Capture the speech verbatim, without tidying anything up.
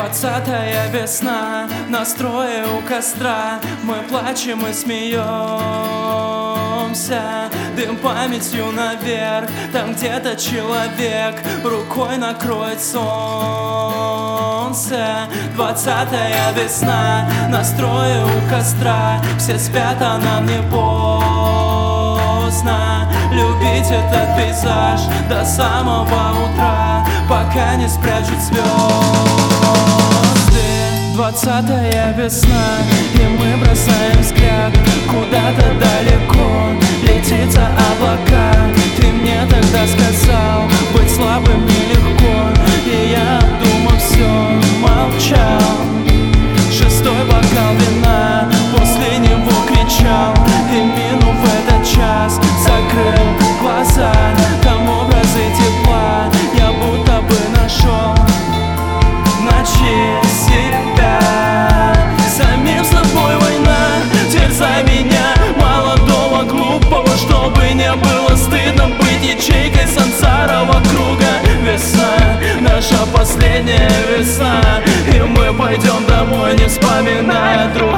Двадцатая весна, настрое у костра, мы плачем и смеемся. Дым памятью наверх, там где-то человек рукой накроет солнце. Двадцатая весна, настрое у костра, все спят, а нам не поздно любить этот пейзаж до самого утра, пока не спрячут звезды. Двадцатая весна, и мы бросаем взгляд куда-то далеко, летит за облака. Ты мне тогда сказал, быть слабым нелегко, и я, думал, все, молчал. Шестой бокал вина, после него кричал, и минув этот час, закрыл глаза. Там образы тепла я будто бы нашел в ночи себя. Самим собой война, терзай меня, молодого, глупого, чтобы не было стыдно быть ячейкой сансарова круга. Весна, наша последняя весна, и мы пойдем домой, не вспоминая друг.